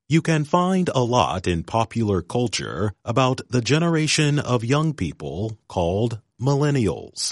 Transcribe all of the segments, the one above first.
You can find a lot in popular culture about the generation of young people called millennials.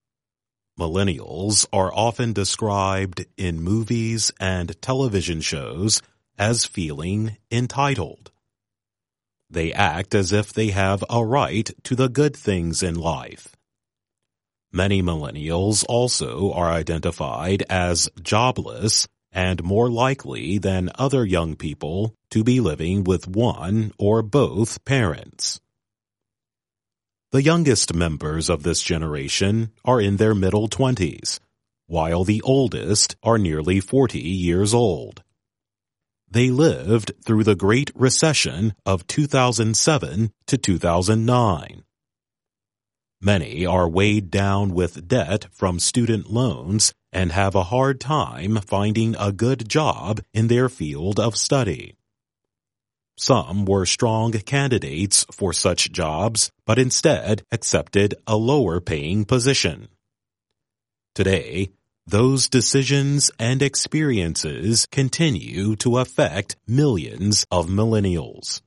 Millennials are often described in movies and television shows as feeling entitled. They act as if they have a right to the good things in life. Many millennials also are identified as jobless and more likely than other young people to be living with one or both parents. The youngest members of this generation are in their middle 20s, while the oldest are nearly 40 years old. They lived through the Great Recession of 2007 to 2009. Many are weighed down with debt from student loans and have a hard time finding a good job in their field of study. Some were strong candidates for such jobs, but instead accepted a lower-paying position. Today, those decisions and experiences continue to affect millions of millennials.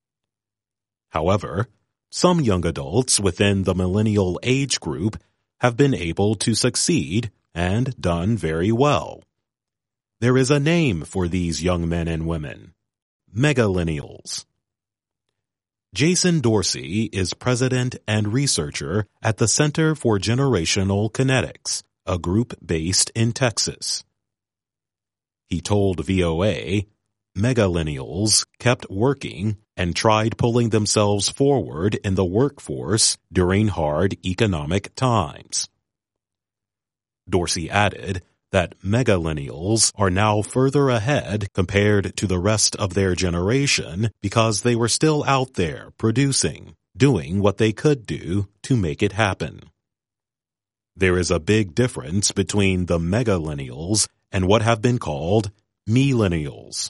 However, some young adults within the millennial age group have been able to succeed and done very well. There is a name for these young men and women: megalennials. Jason Dorsey is president and researcher at the Center for Generational Kinetics, a group based in Texas. He told VOA, megalennials kept working and tried pulling themselves forward in the workforce during hard economic times. Dorsey added that megalennials are now further ahead compared to the rest of their generation because they were still out there producing, doing what they could do to make it happen. There is a big difference between the megalennials and what have been called millennials.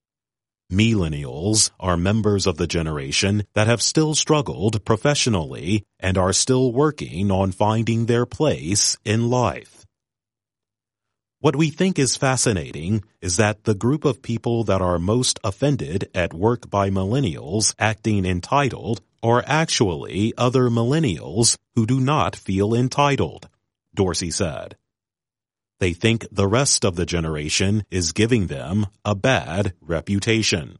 Millennials are members of the generation that have still struggled professionally and are still working on finding their place in life. What we think is fascinating is that the group of people that are most offended at work by millennials acting entitled are actually other millennials who do not feel entitled, Dorsey said. They think the rest of the generation is giving them a bad reputation.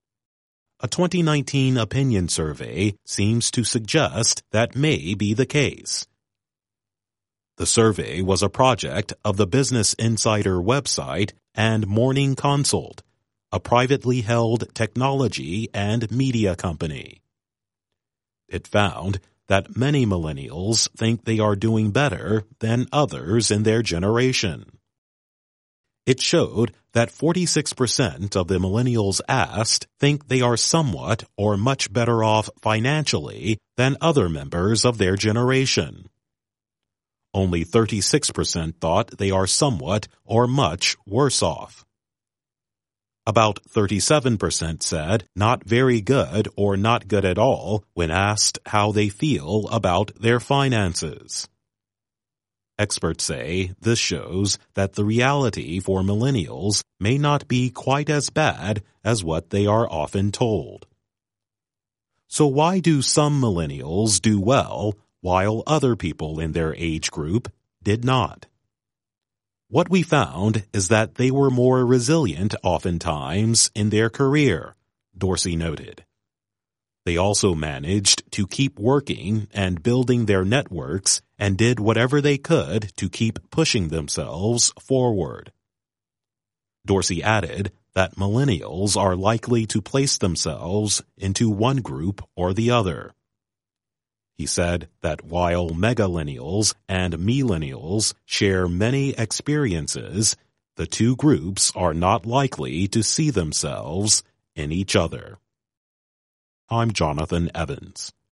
A 2019 opinion survey seems to suggest that may be the case. The survey was a project of the Business Insider website and Morning Consult, a privately held technology and media company. It found that many millennials think they are doing better than others in their generation. It showed that 46% of the millennials asked think they are somewhat or much better off financially than other members of their generation. Only 36% thought they are somewhat or much worse off. About 37% said not very good or not good at all when asked how they feel about their finances. Experts say this shows that the reality for millennials may not be quite as bad as what they are often told. So why do some millennials do well while other people in their age group did not? What we found is that they were more resilient oftentimes in their career, Dorsey noted. They also managed to keep working and building their networks and did whatever they could to keep pushing themselves forward. Dorsey added that millennials are likely to place themselves into one group or the other. He said that while megalennials and millennials share many experiences, the two groups are not likely to see themselves in each other. I'm Jonathan Evans.